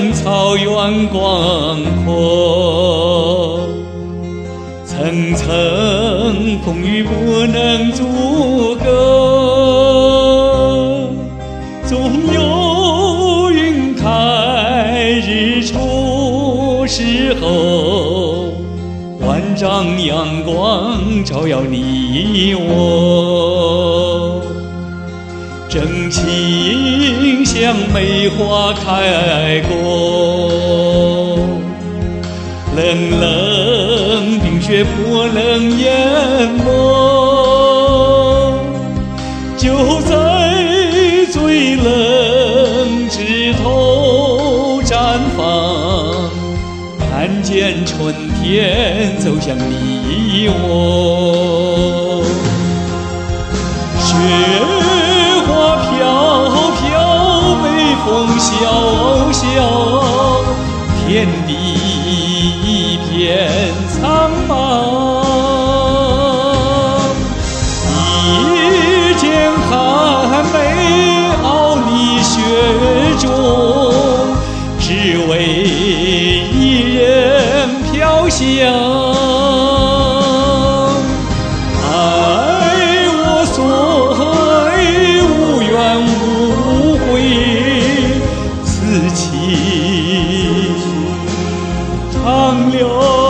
疆草原广阔，层层风雨不能阻隔，总有云开日出时候，万丈阳光照耀你我，真情像梅花开过，冷冷冰雪不能淹没，就在最冷枝头绽放，看见春天走向你我。雪花飘飘，北风萧萧，天地一片苍茫。一剑寒梅傲立雪中，只为一人飘香。爱我所无怨无悔，此情长留。